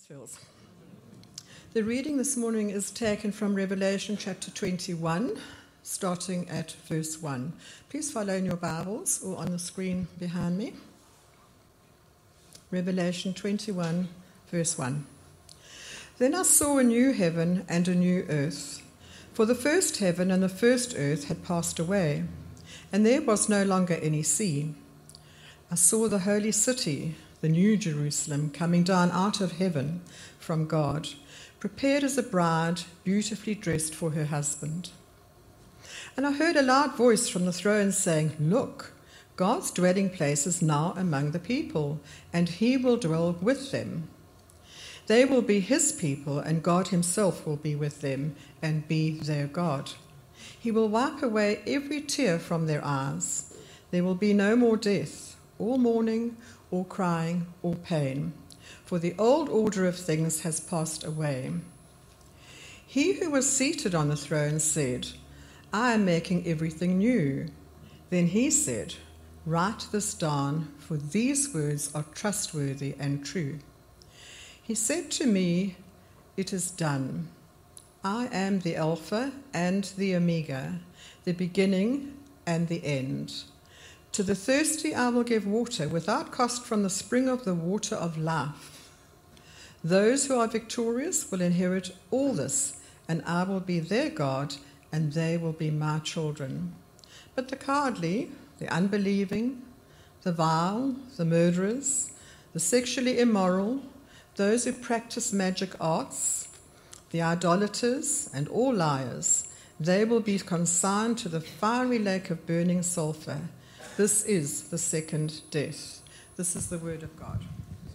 Phil's. The reading this morning is taken from Revelation chapter 21, starting at verse 1. Please follow in your Bibles or on the screen behind me. Revelation 21, verse 1. Then I saw a new heaven and a new earth, for the first heaven and the first earth had passed away, and there was no longer any sea. I saw the holy city, the new Jerusalem, coming down out of heaven from God, prepared as a bride, beautifully dressed for her husband. And I heard a loud voice from the throne saying, "Look, God's dwelling place is now among the people, and he will dwell with them. They will be his people, and God himself will be with them and be their God. He will wipe away every tear from their eyes. There will be no more death, or mourning, or crying, or pain, for the old order of things has passed away." He who was seated on the throne said, "I am making everything new." Then he said, "Write this down, for these words are trustworthy and true." He said to me, "It is done. I am the Alpha and the Omega, the beginning and the end. To the thirsty I will give water without cost from the spring of the water of life. Those who are victorious will inherit all this, and I will be their God, and they will be my children. But the cowardly, the unbelieving, the vile, the murderers, the sexually immoral, those who practice magic arts, the idolaters, and all liars, they will be consigned to the fiery lake of burning sulfur. This is the second death." This is the word of God.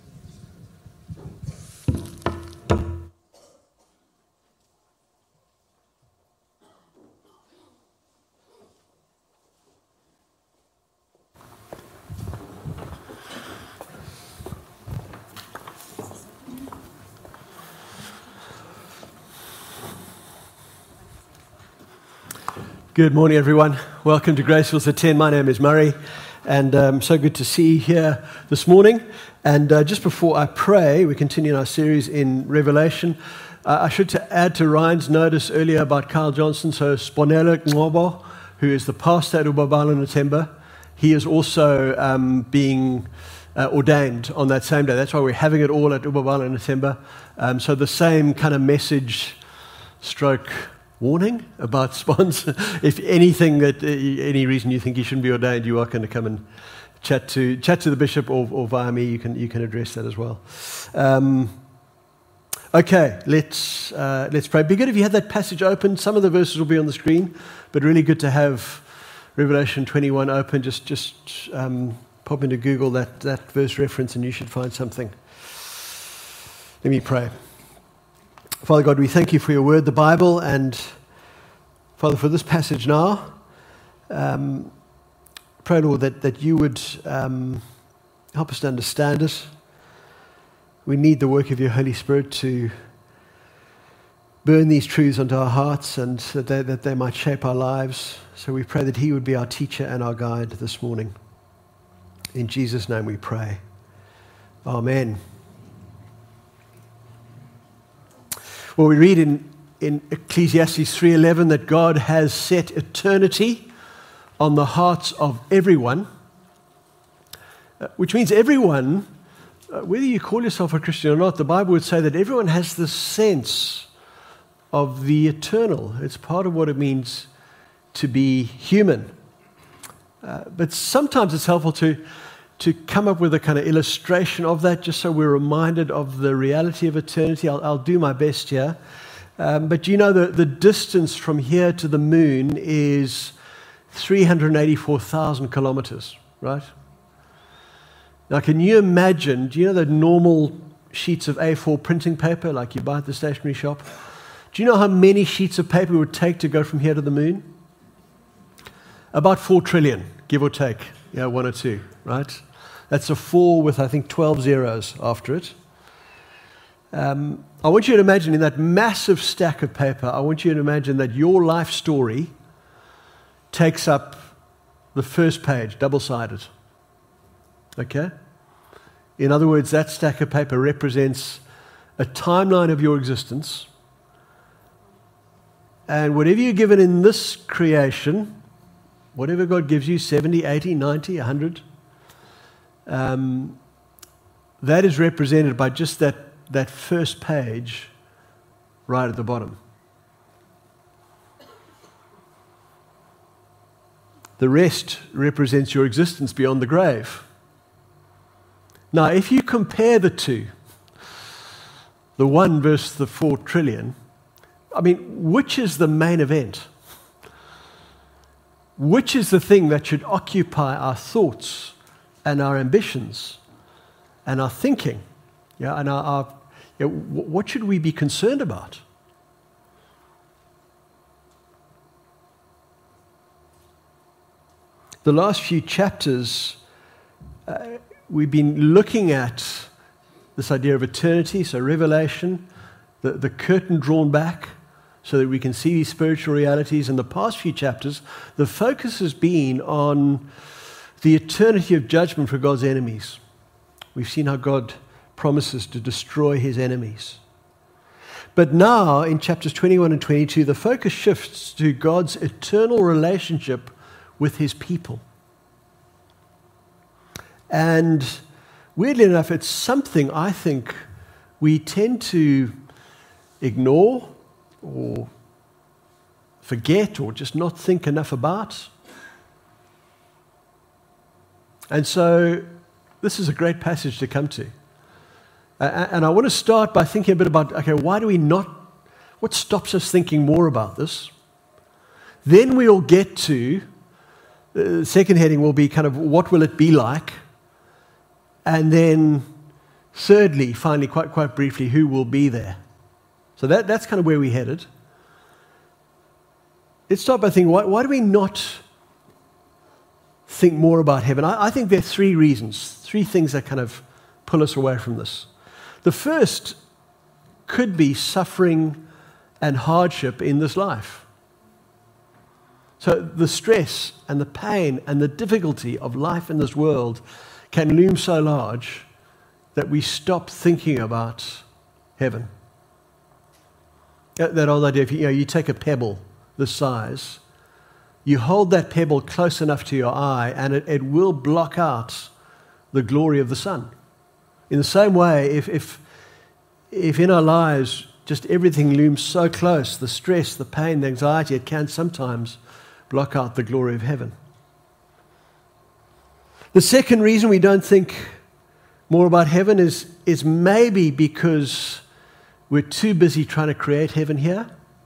Good morning, everyone. Welcome to Graceville's at 10. My name is Murray, and so good to see you here this morning. And just before I pray, we continue our series in Revelation. I should add to Ryan's notice earlier about Kyle Johnson, so Sponelo Ngobo, who is the pastor at Ubabala Natemba, he is also being ordained on that same day. That's why we're having it all at Ubabala Natemba. So the same kind of message stroke warning about sponsor. If anything that any reason you think you shouldn't be ordained, you are going to come and chat to the bishop or via me. You can address that as well. Okay, let's pray. It'd be good if you had that passage open. Some of the verses will be on the screen, but really good to have Revelation 21 open. Just pop into Google that verse reference, and you should find something. Let me pray. Father God, we thank you for your word, the Bible, and Father, for this passage now, pray, Lord, that you would help us to understand it. We need the work of your Holy Spirit to burn these truths onto our hearts and that they might shape our lives. So we pray that he would be our teacher and our guide this morning. In Jesus' name we pray. Amen. Well, we read in Ecclesiastes 3:11 that God has set eternity on the hearts of everyone, which means everyone, whether you call yourself a Christian or not, the Bible would say that everyone has this sense of the eternal. It's part of what it means to be human. But sometimes it's helpful to come up with a kind of illustration of that, just so we're reminded of the reality of eternity. I'll do my best here. But you know the distance from here to the moon is 384,000 kilometers, right? Now, can you imagine, do you know the normal sheets of A4 printing paper like you buy at the stationery shop? Do you know how many sheets of paper it would take to go from here to the moon? About 4 trillion, give or take. Yeah, 1 or 2, right? That's a 4 with, I think, 12 zeros after it. I want you to imagine in that massive stack of paper, I want you to imagine that your life story takes up the first page, double-sided. Okay? In other words, that stack of paper represents a timeline of your existence. And whatever you're given in this creation, whatever God gives you, 70, 80, 90, 100, that is represented by just that first page right at the bottom. The rest represents your existence beyond the grave. Now, if you compare the two, the 1 versus the 4 trillion, I mean, which is the main event? Which is the thing that should occupy our thoughts and our ambitions and our thinking? Yeah, and what should we be concerned about? The last few chapters, we've been looking at this idea of eternity, so Revelation, the curtain drawn back so that we can see these spiritual realities. In the past few chapters, the focus has been on the eternity of judgment for God's enemies. We've seen how God promises to destroy his enemies. But now, in chapters 21 and 22, the focus shifts to God's eternal relationship with his people. And weirdly enough, it's something I think we tend to ignore or forget or just not think enough about. And so this is a great passage to come to. And I want to start by thinking a bit about, okay, what stops us thinking more about this? Then we'll get to, the second heading will be kind of, what will it be like? And then thirdly, finally, quite briefly, who will be there? So that's kind of where we're headed. Let's start by thinking, why do we not think more about heaven? I think there are 3 reasons, 3 things that kind of pull us away from this. The first could be suffering and hardship in this life. So the stress and the pain and the difficulty of life in this world can loom so large that we stop thinking about heaven. That old idea, if you take a pebble this size, you hold that pebble close enough to your eye and it will block out the glory of the sun. In the same way, if in our lives just everything looms so close, the stress, the pain, the anxiety, it can sometimes block out the glory of heaven. The second reason we don't think more about heaven is maybe because we're too busy trying to create heaven here.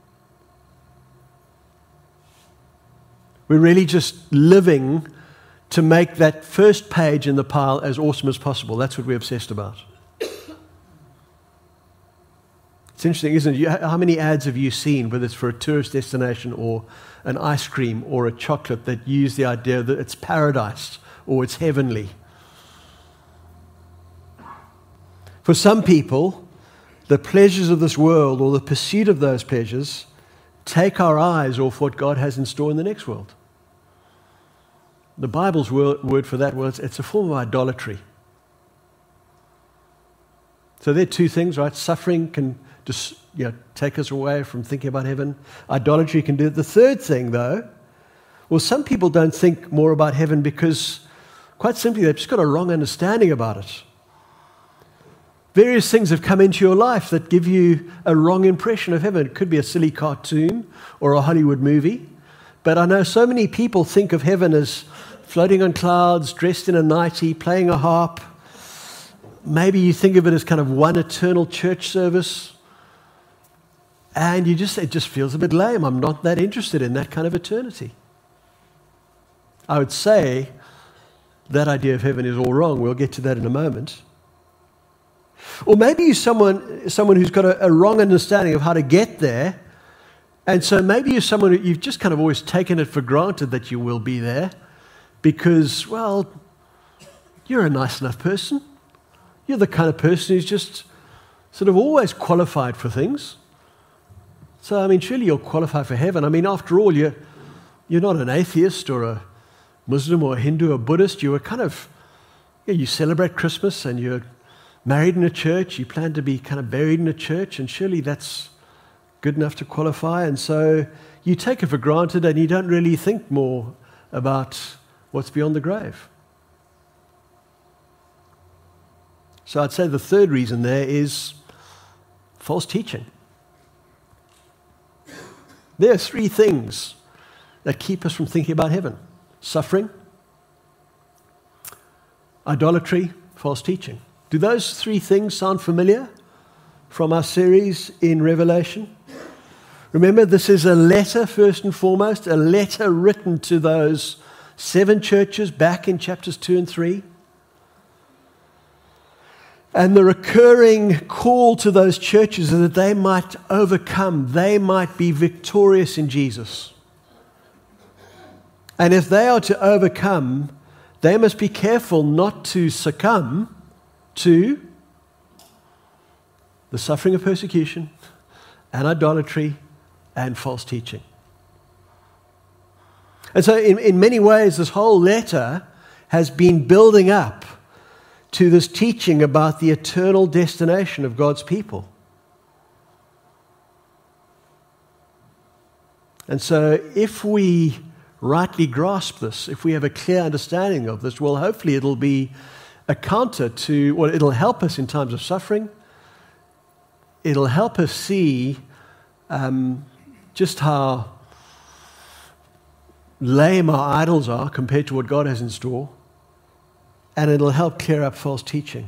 We're really just living to make that first page in the pile as awesome as possible. That's what we're obsessed about. It's interesting, isn't it? How many ads have you seen, whether it's for a tourist destination or an ice cream or a chocolate, that use the idea that it's paradise or it's heavenly? For some people, the pleasures of this world or the pursuit of those pleasures take our eyes off what God has in store in the next world. The Bible's word for that was it's a form of idolatry. So there are 2 things, right? Suffering can just take us away from thinking about heaven. Idolatry can do it. The third thing, though, well, some people don't think more about heaven because, quite simply, they've just got a wrong understanding about it. Various things have come into your life that give you a wrong impression of heaven. It could be a silly cartoon or a Hollywood movie. But I know so many people think of heaven as floating on clouds, dressed in a nightie, playing a harp. Maybe you think of it as kind of one eternal church service. And it just feels a bit lame. I'm not that interested in that kind of eternity. I would say that idea of heaven is all wrong. We'll get to that in a moment. Or maybe you're someone who's got a wrong understanding of how to get there. And so maybe you're someone who you've just kind of always taken it for granted that you will be there because, well, you're a nice enough person. You're the kind of person who's just sort of always qualified for things. So, I mean, surely you'll qualify for heaven. I mean, after all, you're not an atheist or a Muslim or a Hindu or Buddhist. You are kind of, you celebrate Christmas and you're married in a church, you plan to be kind of buried in a church, and surely that's good enough to qualify. And so you take it for granted and you don't really think more about what's beyond the grave. So I'd say the third reason there is false teaching. There are three things that keep us from thinking about heaven: suffering, idolatry, false teaching. Do those three things sound familiar from our series in Revelation? Remember, this is a letter, first and foremost, a letter written to those 7 churches back in chapters 2 and 3. And the recurring call to those churches is that they might overcome, they might be victorious in Jesus. And if they are to overcome, they must be careful not to succumb to the suffering of persecution and idolatry and false teaching. And so in many ways, this whole letter has been building up to this teaching about the eternal destination of God's people. And so if we rightly grasp this, if we have a clear understanding of this, well, hopefully it'll be a counter to, well, it'll help us in times of suffering. It'll help us see just how lame our idols are compared to what God has in store. And it'll help clear up false teaching.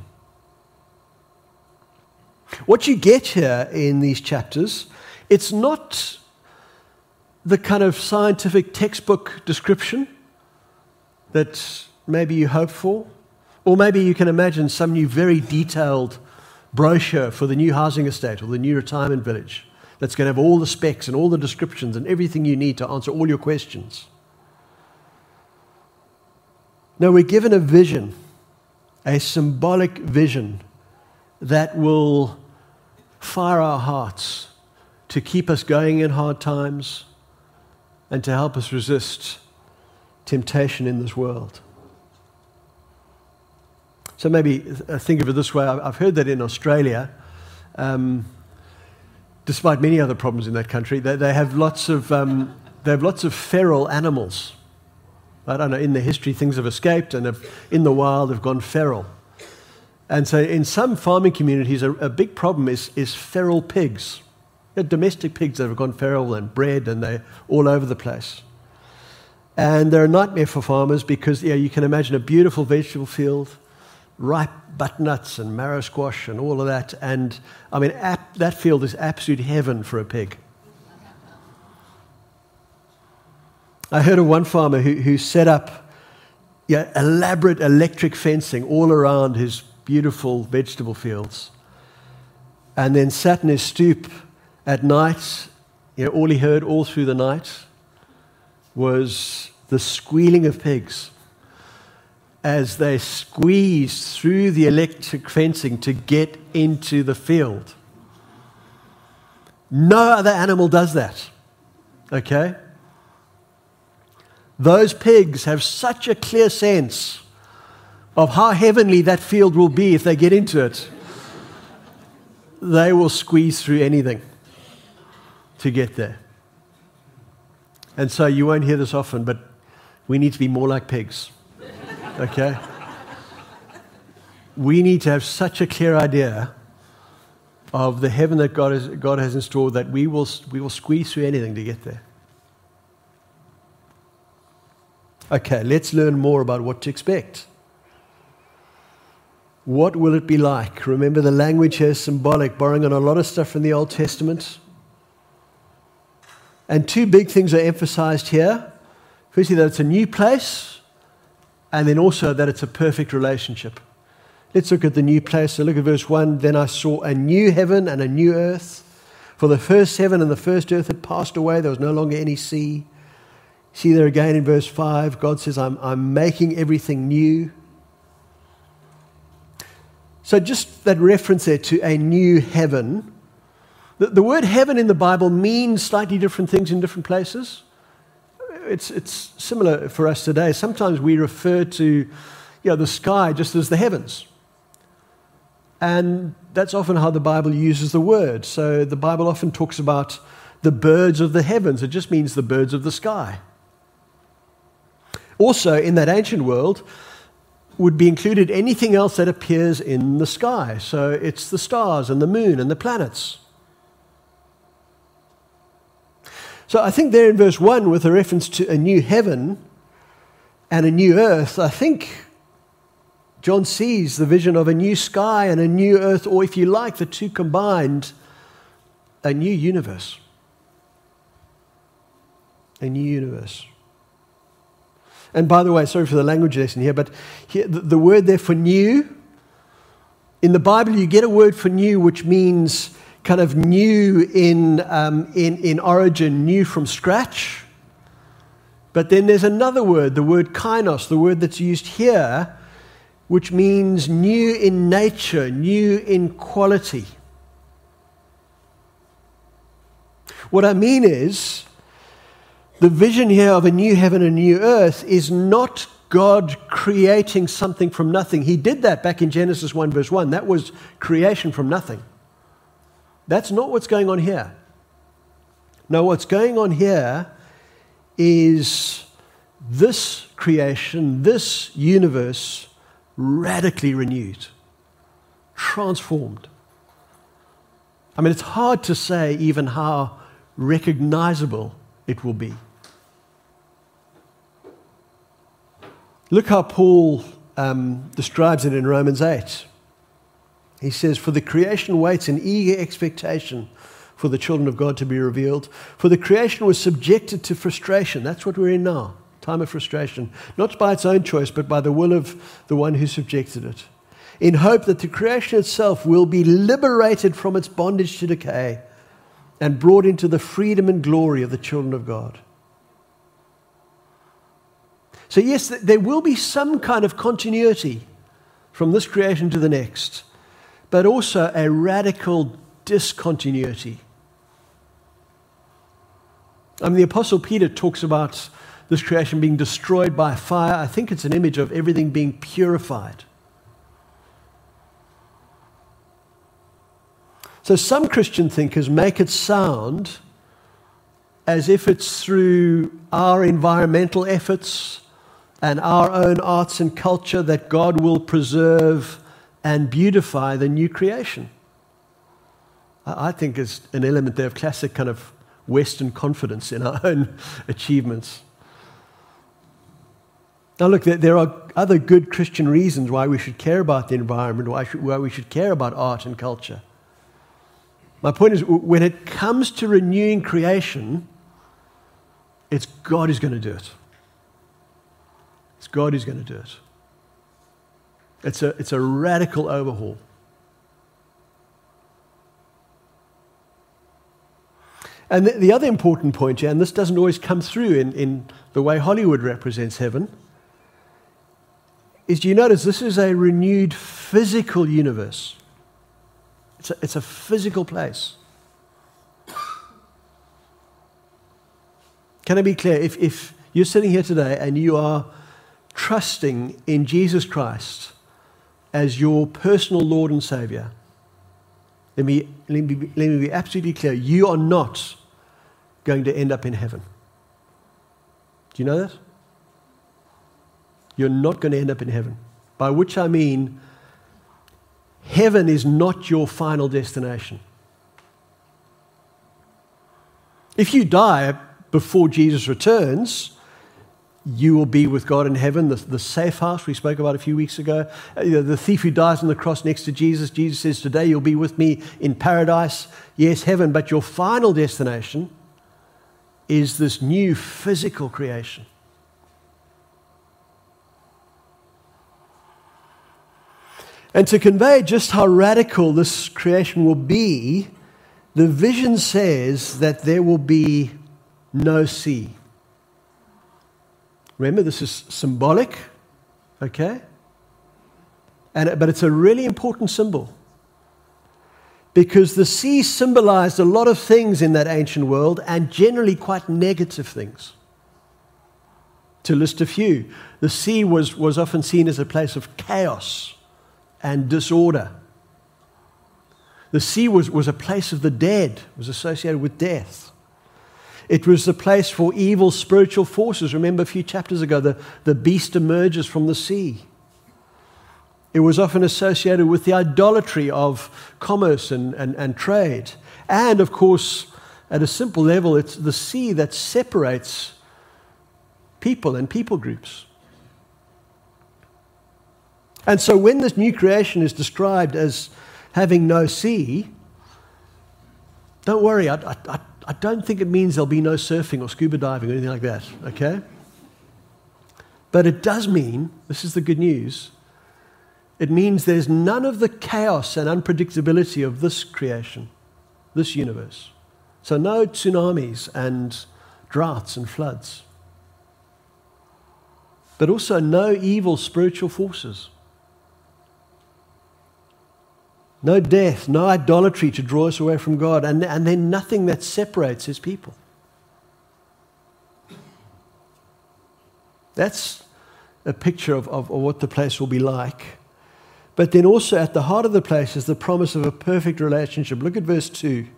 What you get here in these chapters, it's not the kind of scientific textbook description that maybe you hope for, or maybe you can imagine some new very detailed brochure for the new housing estate or the new retirement village that's going to have all the specs and all the descriptions and everything you need to answer all your questions. No, we're given a vision, a symbolic vision that will fire our hearts to keep us going in hard times and to help us resist temptation in this world. So maybe think of it this way. I've heard that in Australia, despite many other problems in that country, they have lots of feral animals. I don't know, in the history things have escaped and in the wild have gone feral. And so in some farming communities, a big problem is feral pigs. They're domestic pigs that have gone feral and bred, and they're all over the place. And they're a nightmare for farmers because you can imagine a beautiful vegetable field, ripe butternuts and marrow squash and all of that. And I mean, that field is absolute heaven for a pig. I heard of one farmer who set up elaborate electric fencing all around his beautiful vegetable fields, and then sat in his stoop at night. All he heard all through the night was the squealing of pigs as they squeezed through the electric fencing to get into the field. No other animal does that, okay? Those pigs have such a clear sense of how heavenly that field will be if they get into it. They will squeeze through anything to get there. And so you won't hear this often, but we need to be more like pigs. Okay? We need to have such a clear idea of the heaven that God has in store that we will squeeze through anything to get there. Okay, let's learn more about what to expect. What will it be like? Remember, the language here is symbolic, borrowing on a lot of stuff from the Old Testament. And 2 big things are emphasized here. Firstly, that it's a new place, and then also that it's a perfect relationship. Let's look at the new place. So look at verse 1. Then I saw a new heaven and a new earth. For the first heaven and the first earth had passed away. There was no longer any sea. See there again in verse 5, God says, I'm making everything new. So just that reference there to a new heaven. The word heaven in the Bible means slightly different things in different places. It's similar for us today. Sometimes we refer to the sky just as the heavens. And that's often how the Bible uses the word. So the Bible often talks about the birds of the heavens. It just means the birds of the sky. Also, in that ancient world, would be included anything else that appears in the sky. So it's the stars and the moon and the planets. So I think there in verse 1, with a reference to a new heaven and a new earth, I think John sees the vision of a new sky and a new earth, or if you like, the two combined, a new universe. A new universe. And by the way, sorry for the language lesson here, but here, the word there for new, in the Bible you get a word for new which means kind of new in origin, new from scratch. But then there's another word, the word kainos, the word that's used here, which means new in nature, new in quality. What I mean is, the vision here of a new heaven and a new earth is not God creating something from nothing. He did that back in Genesis 1 verse 1. That was creation from nothing. That's not what's going on here. No, what's going on here is this creation, this universe, radically renewed, transformed. I mean, it's hard to say even how recognizable it will be. Look how Paul describes it in Romans 8. He says, "For the creation waits in eager expectation for the children of God to be revealed. For the creation was subjected to frustration." That's what we're in now, time of frustration. Not by its own choice, but by the will of the one who subjected it. In hope that the creation itself will be liberated from its bondage to decay and brought into the freedom and glory of the children of God. So yes, there will be some kind of continuity from this creation to the next, but also a radical discontinuity. I mean, the Apostle Peter talks about this creation being destroyed by fire. I think it's an image of everything being purified. So some Christian thinkers make it sound as if it's through our environmental efforts and our own arts and culture that God will preserve and beautify the new creation. I think there's an element there of classic kind of Western confidence in our own achievements. Now look, there are other good Christian reasons why we should care about the environment, why we should care about art and culture. My point is, when it comes to renewing creation, it's God who's going to do it. It's God who's going to do it. It's a radical overhaul. And the other important point here, and this doesn't always come through in the way Hollywood represents heaven, is, do you notice this is a renewed physical universe? It's a physical place. Can I be clear? If you're sitting here today and you are trusting in Jesus Christ as your personal Lord and Savior, let me be absolutely clear. You are not going to end up in heaven. Do you know that? You're not going to end up in heaven. By which I mean, heaven is not your final destination. If you die before Jesus returns, you will be with God in heaven, the safe house we spoke about a few weeks ago. The thief who dies on the cross next to Jesus, Jesus says, today you'll be with me in paradise. Yes, heaven, but your final destination is this new physical creation. And to convey just how radical this creation will be, the vision says that there will be no sea. Remember, this is symbolic, okay? But it's a really important symbol, because the sea symbolized a lot of things in that ancient world, and generally quite negative things. To list a few, the sea was often seen as a place of chaos and disorder. The sea was a place of the dead, it was associated with death. It was the place for evil spiritual forces. Remember a few chapters ago, the beast emerges from the sea. It was often associated with the idolatry of commerce and trade. And, of course, at a simple level, it's the sea that separates people and people groups. And so when this new creation is described as having no sea, don't worry, I don't think it means there'll be no surfing or scuba diving or anything like that, okay? But it does mean, this is the good news, it means there's none of the chaos and unpredictability of this creation, this universe. So no tsunamis and droughts and floods. But also no evil spiritual forces. No death, no idolatry to draw us away from God, and then nothing that separates His people. That's a picture of what the place will be like. But then also at the heart of the place is the promise of a perfect relationship. Look at verse 2.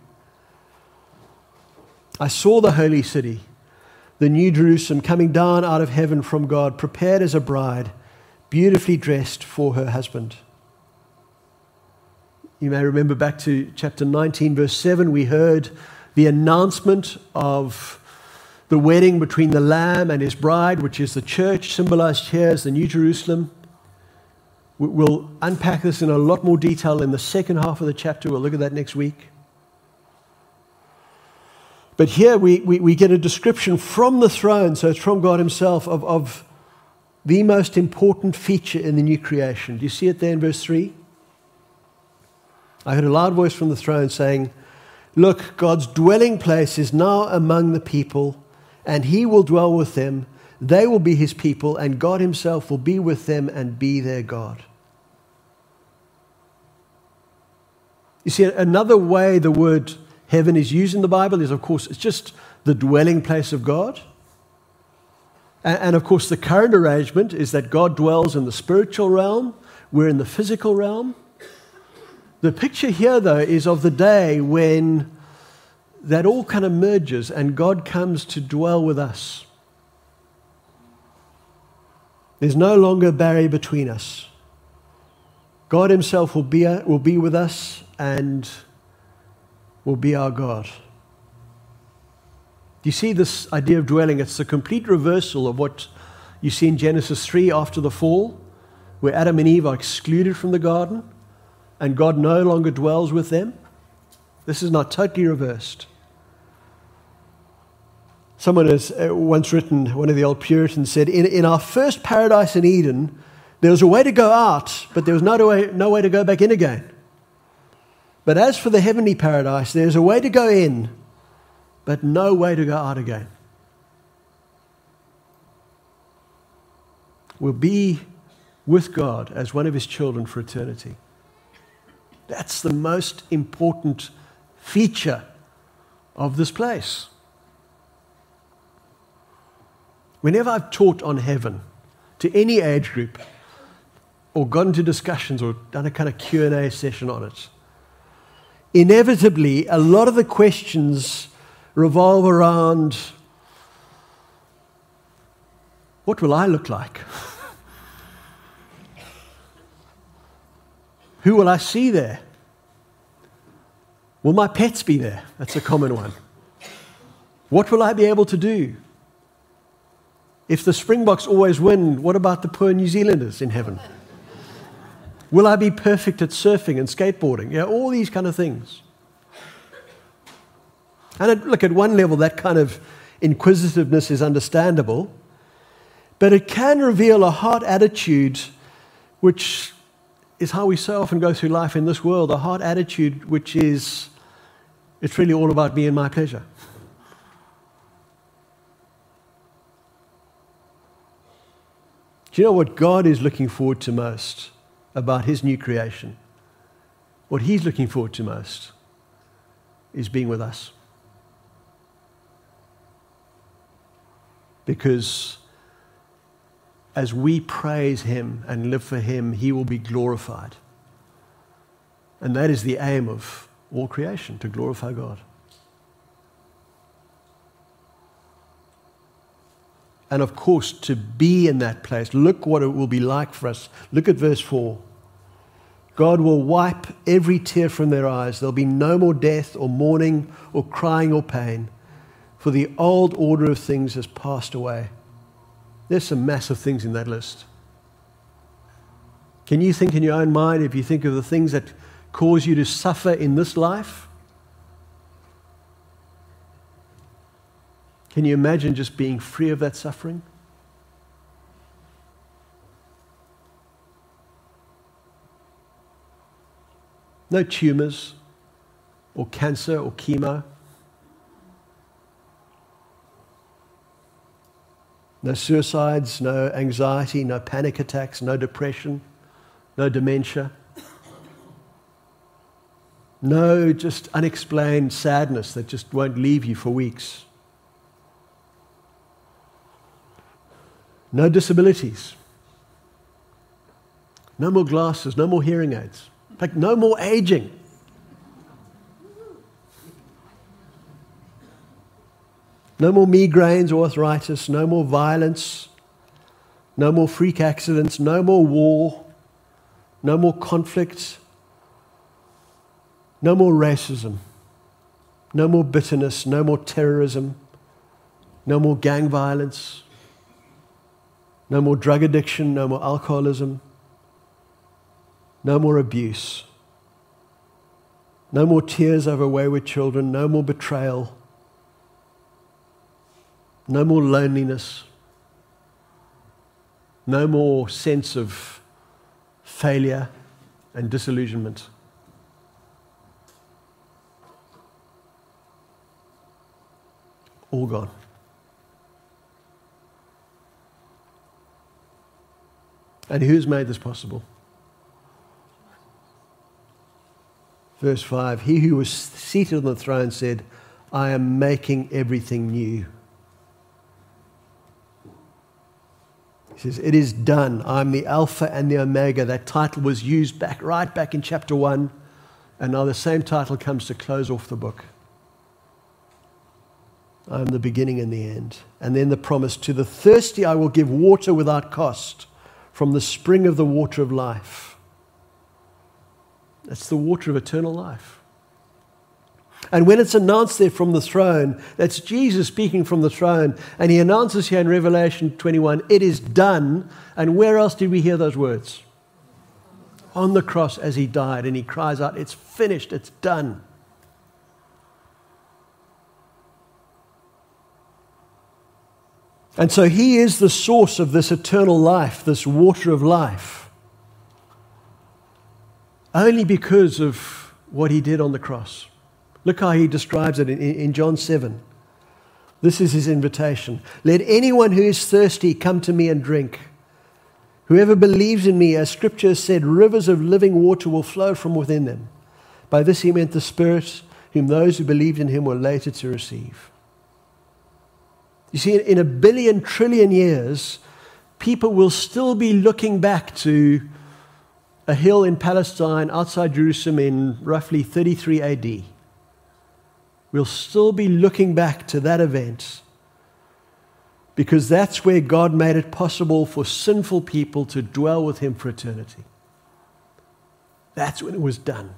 I saw the holy city, the new Jerusalem, coming down out of heaven from God, prepared as a bride, beautifully dressed for her husband. You may remember back to chapter 19, verse 7, we heard the announcement of the wedding between the Lamb and His bride, which is the church, symbolized here as the New Jerusalem. We'll unpack this in a lot more detail in the second half of the chapter. We'll look at that next week. But here we get a description from the throne, so it's from God Himself, of the most important feature in the new creation. Do you see it there in verse 3? I heard a loud voice from the throne saying, "Look, God's dwelling place is now among the people, and He will dwell with them. They will be His people, and God Himself will be with them and be their God." You see, another way the word heaven is used in the Bible is, of course, it's just the dwelling place of God. And of course, the current arrangement is that God dwells in the spiritual realm, we're in the physical realm. The picture here, though, is of the day when that all kind of merges and God comes to dwell with us. There's no longer a barrier between us. God Himself will be with us and will be our God. Do you see this idea of dwelling? It's a complete reversal of what you see in Genesis 3 after the fall, where Adam and Eve are excluded from the garden and God no longer dwells with them. This is not totally reversed. Someone has once written, one of the old Puritans said, in our first paradise in Eden, there was a way to go out, but there was no way to go back in again. But as for the heavenly paradise, there's a way to go in, but no way to go out again. We'll be with God as one of His children for eternity. That's the most important feature of this place. Whenever I've taught on heaven to any age group or gone into discussions or done a kind of Q&A session on it, inevitably a lot of the questions revolve around, what will I look like? Who will I see there? Will my pets be there? That's a common one. What will I be able to do? If the Springboks always win, what about the poor New Zealanders in heaven? Will I be perfect at surfing and skateboarding? Yeah, all these kind of things. And look, at one level, that kind of inquisitiveness is understandable, but it can reveal a heart attitude which is how we so often go through life in this world, a heart attitude which is, it's really all about me and my pleasure. Do you know what God is looking forward to most about His new creation? What He's looking forward to most is being with us. Because as we praise Him and live for Him, He will be glorified. And that is the aim of all creation to glorify God. And of course, to be in that place, look what it will be like for us. Look at verse 4. God will wipe every tear from their eyes. There'll be no more death or mourning or crying or pain, for the old order of things has passed away. There's some massive things in that list. Can you think in your own mind, if you think of the things that cause you to suffer in this life? Can you imagine just being free of that suffering? No tumors or cancer or chemo. No suicides, no anxiety, no panic attacks, no depression, no dementia. No just unexplained sadness that just won't leave you for weeks. No disabilities. No more glasses, no more hearing aids. Like no more aging. No more migraines or arthritis, no more violence, no more freak accidents, no more war, no more conflict, no more racism, no more bitterness, no more terrorism, no more gang violence, no more drug addiction, no more alcoholism, no more abuse, no more tears over wayward children, no more betrayal, no more loneliness, no more sense of failure and disillusionment. All gone. And who's made this possible? Verse 5, he who was seated on the throne said, I am making everything new. He says, it is done. I'm the Alpha and the Omega. That title was used right back in chapter 1. And now the same title comes to close off the book. I'm the beginning and the end. And then the promise, to the thirsty I will give water without cost from the spring of the water of life. That's the water of eternal life. And when it's announced there from the throne, that's Jesus speaking from the throne, and he announces here in Revelation 21, it is done. And where else did we hear those words? On the cross as he died, and he cries out, it's finished, it's done. And so he is the source of this eternal life, this water of life, only because of what he did on the cross. Look how he describes it in John 7. This is his invitation. Let anyone who is thirsty come to me and drink. Whoever believes in me, as Scripture has said, rivers of living water will flow from within them. By this he meant the Spirit, whom those who believed in him were later to receive. You see, in 1 billion trillion years, people will still be looking back to a hill in Palestine outside Jerusalem in roughly 33 AD. We'll still be looking back to that event because that's where God made it possible for sinful people to dwell with him for eternity. That's when it was done.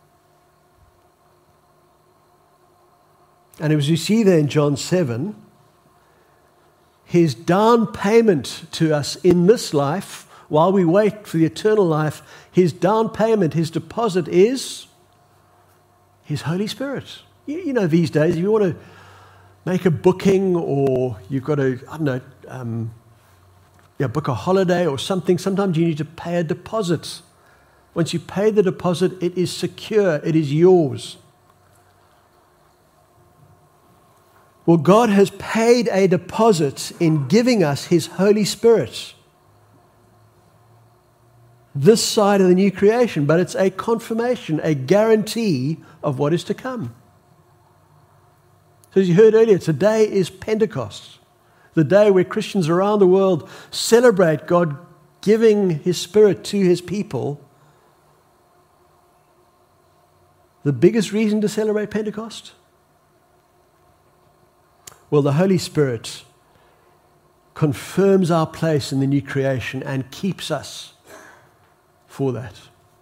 And as you see there in John 7, his down payment to us in this life, while we wait for the eternal life, his down payment, his deposit is his Holy Spirit. You know, these days, if you want to make a booking or you've got to, book a holiday or something, sometimes you need to pay a deposit. Once you pay the deposit, it is secure, it is yours. Well, God has paid a deposit in giving us his Holy Spirit this side of the new creation, but it's a confirmation, a guarantee of what is to come. So as you heard earlier, today is Pentecost, the day where Christians around the world celebrate God giving his Spirit to his people. the biggest reason to celebrate Pentecost? Well, the Holy Spirit confirms our place in the new creation and keeps us for that.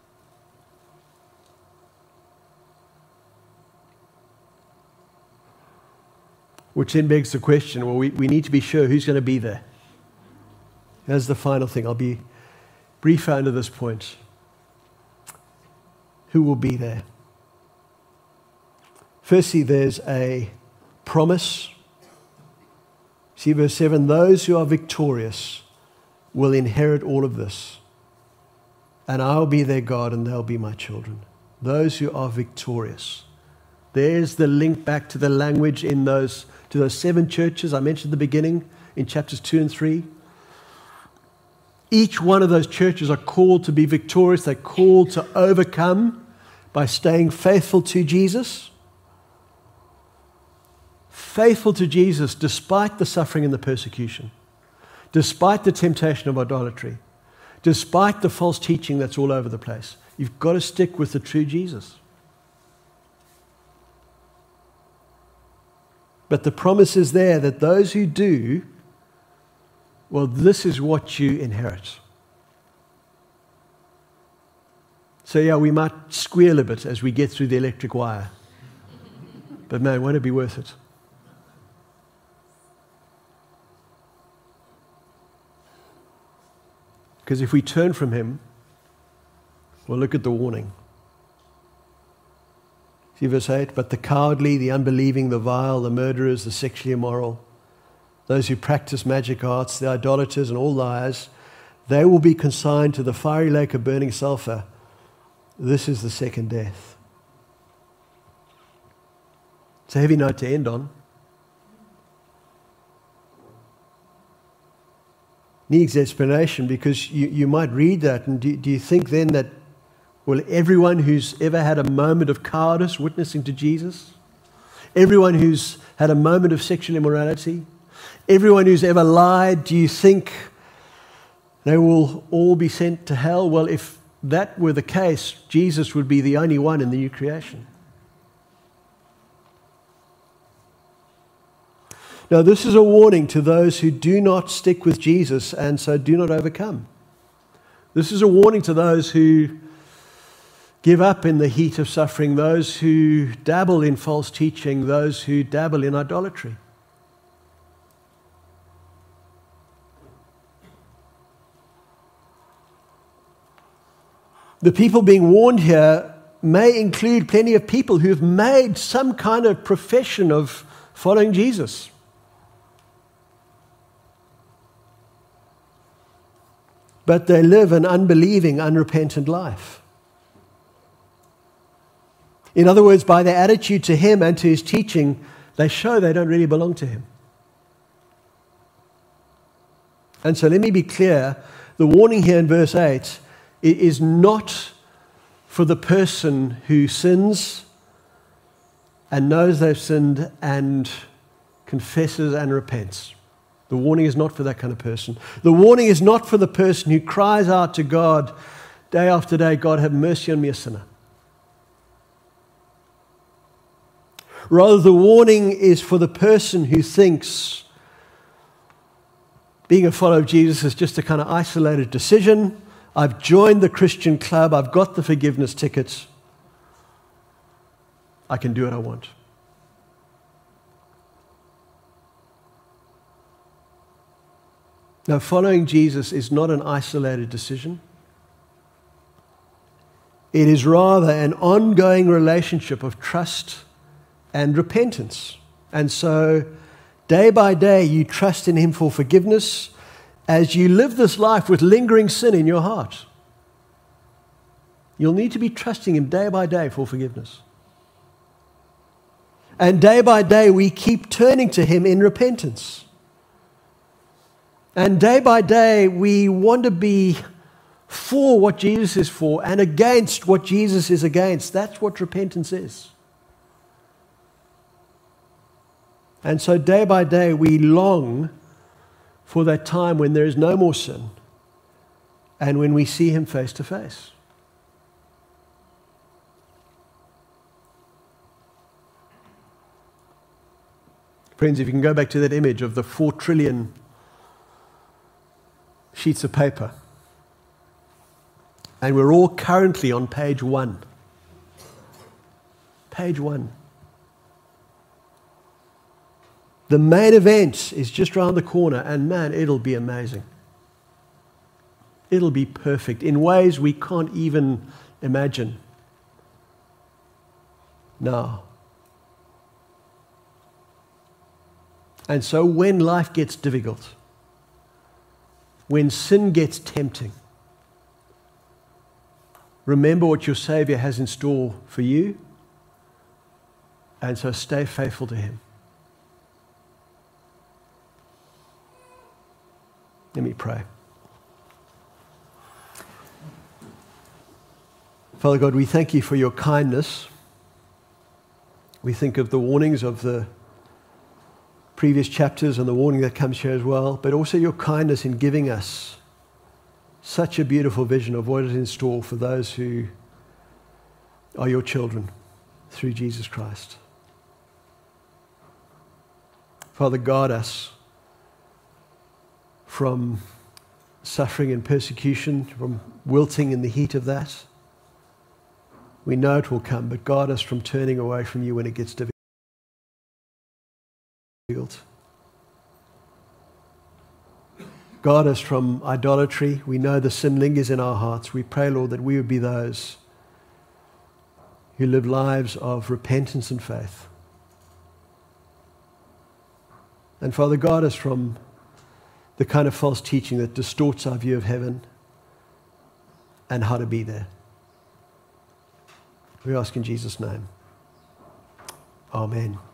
Which then begs the question, well, we need to be sure who's going to be there. Here's the final thing. I'll be briefer under this point. Who will be there? Firstly, there's a promise. See verse 7, those who are victorious will inherit all of this, and I'll be their God and they'll be my children. Those who are victorious. There's the link back to the language to those 7 churches I mentioned at the beginning in chapters 2 and 3. Each one of those churches are called to be victorious. They're called to overcome by staying faithful to Jesus. Faithful to Jesus despite the suffering and the persecution, despite the temptation of idolatry, despite the false teaching that's all over the place. You've got to stick with the true Jesus. But the promise is there that those who do, well, this is what you inherit. So yeah, we might squeal a bit as we get through the electric wire. But man, won't it be worth it? Because if we turn from him, well, look at the warning. See verse 8, but the cowardly, the unbelieving, the vile, the murderers, the sexually immoral, those who practice magic arts, the idolaters and all liars, they will be consigned to the fiery lake of burning sulfur. This is the second death. It's a heavy note to end on. Needs explanation, because you might read that and do you think then that, well, everyone who's ever had a moment of cowardice witnessing to Jesus, everyone who's had a moment of sexual immorality, everyone who's ever lied, do you think they will all be sent to hell? Well, if that were the case, Jesus would be the only one in the new creation. Now, this is a warning to those who do not stick with Jesus and so do not overcome. This is a warning to those who give up in the heat of suffering, those who dabble in false teaching, those who dabble in idolatry. The people being warned here may include plenty of people who have made some kind of profession of following Jesus. But they live an unbelieving, unrepentant life. In other words, by their attitude to him and to his teaching, they show they don't really belong to him. And so let me be clear, the warning here in verse 8 is not for the person who sins and knows they've sinned and confesses and repents. The warning is not for that kind of person. The warning is not for the person who cries out to God day after day, God, have mercy on me, a sinner. Rather, the warning is for the person who thinks being a follower of Jesus is just a kind of isolated decision. I've joined the Christian club. I've got the forgiveness tickets. I can do what I want. Now, following Jesus is not an isolated decision. It is rather an ongoing relationship of trust and repentance. And so, day by day, you trust in him for forgiveness as you live this life with lingering sin in your heart. You'll need to be trusting him day by day for forgiveness. And day by day, we keep turning to him in repentance. And day by day, we want to be for what Jesus is for and against what Jesus is against. That's what repentance is. And so day by day, we long for that time when there is no more sin and when we see him face to face. Friends, if you can go back to that image of the 4 trillion sheets of paper, and we're all currently on page 1. Page 1. The main event is just around the corner, and man, it'll be amazing. It'll be perfect in ways we can't even imagine now. And so when life gets difficult, when sin gets tempting, remember what your Savior has in store for you, and so stay faithful to Him. Let me pray. Father God, we thank you for your kindness. We think of the warnings of the previous chapters and the warning that comes here as well, but also your kindness in giving us such a beautiful vision of what is in store for those who are your children through Jesus Christ. Father, guard us from suffering and persecution, from wilting in the heat of that. We know it will come, but guard us from turning away from you when it gets difficult. Guard us from idolatry. We know the sin lingers in our hearts. We pray, Lord, that we would be those who live lives of repentance and faith. And Father, guard us from the kind of false teaching that distorts our view of heaven and how to be there. We ask in Jesus' name. Amen.